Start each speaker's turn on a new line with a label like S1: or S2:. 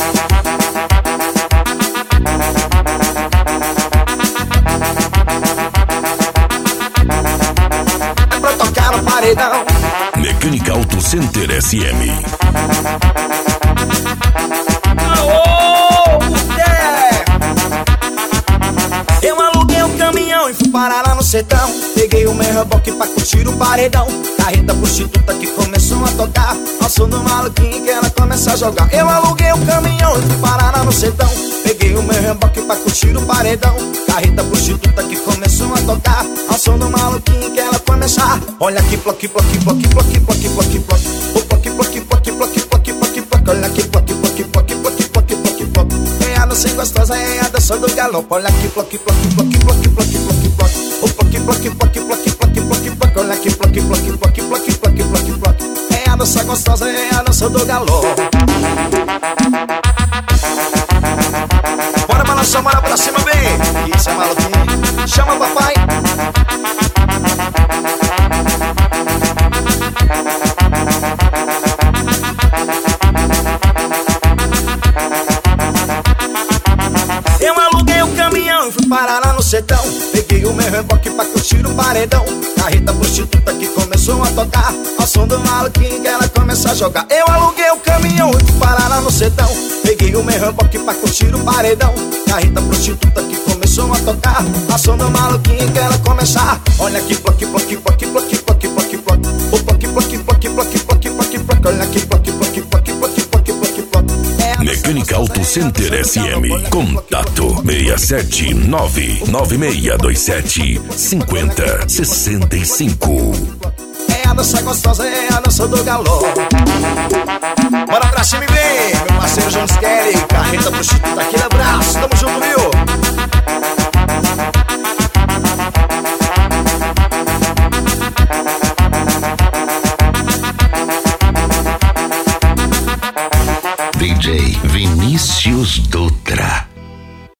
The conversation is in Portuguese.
S1: É pra tocar no paredão.
S2: Mecânica Auto Center SM.
S1: Eu aluguei um caminhão e fui parar lá no sertão. Peguei o meu reboque pra curtir o paredão. Carreta prostituta que começou a tocar ao som do maluquinho que ela começa a jogar. Eu aluguei um caminhão e fui parar lá no sertão. Peguei o meu reboque pra curtir o paredão. Carreta prostituta que começou a tocar ao som do maluquinho que ela começa a... Olha aqui, ploque, ploque, ploque, ploque, ploque, ploque, ploque. O ploque, ploque, ploque, ploque, ploque, ploque, ploque. Olha aqui, ploque, ploque, ploque, ploque, ploque, ploque, ploque. É a dança gostosa, é a dança do galope. Olha aqui, ploque, ploque, ploque, ploque, ploque, ploque, ploque. O ploque, ploque, ploque, ploque, ploque, ploque, ploque. Olha aqui, ploque, ploque, ploque, ploque, ploque, ploque, ploque. É a dança gostosa, é a dança do galope. Bora balançar, bora pra cima, bem. Isso é maluquinho. Chama papai. Eu aluguei um caminhão e fui parar lá no sertão. Peguei o meu reboque pra curtir o paredão. Carreta prostituta que começou a tocar ao som do maluquinho que ela começa a jogar. Eu aluguei um caminhão e fui parar lá no sertão. Peguei o meu reboque pra curtir o paredão. Carreta prostituta que começou a tocar ao som do maluquinho que ela começa a... Olha aqui, ploque, ploque, ploque, ploque, ploque, ploque, ploque. O ploque, ploque, ploque, ploque, ploque, ploque, ploque. Olha aqui, ploque, ploque, ploque, ploque, ploque, ploque, ploque.
S2: Mecânica Auto Center SM. Contato 67996275065.
S1: É a dança gostosa, é a dança do galope. Bora pra cima e vem, meu parceiro Jones Kelly. Carreta prostituta, aquele abraço, tamo junto, viu?
S2: DJ Vinícius Dutra.